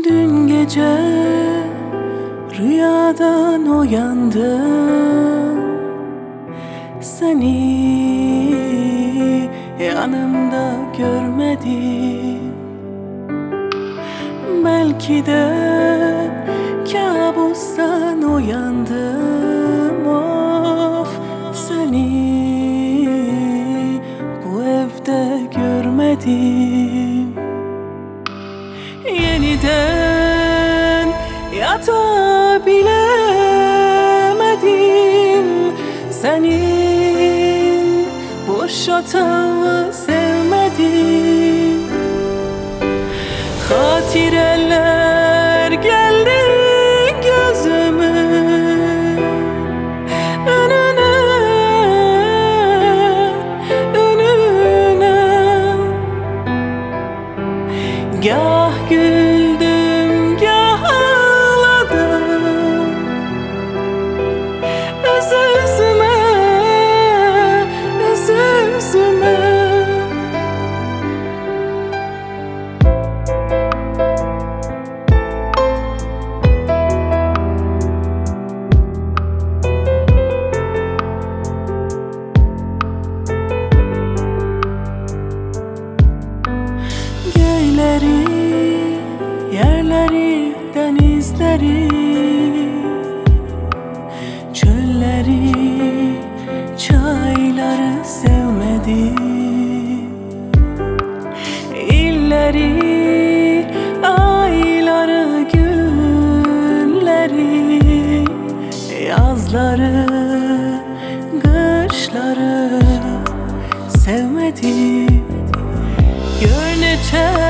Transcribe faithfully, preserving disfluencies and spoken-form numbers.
Dün gece rüyadan uyandım, seni yanımda görmedim. Belki de kabustan uyandım, of, seni bu evde görmedim. Yeniden yatabilemedim, senin boş yatağı sevmedim. Hatireler geldi gözümün önüne, önüne. Gah güldüm, gah ağladım, öz-özüme, öz-özüme. Göyleri, yerleri, denizleri, çölleri, çayları sevmedim. İlleri, ayları, günleri, yazları, kışları sevmedim. Gör neçe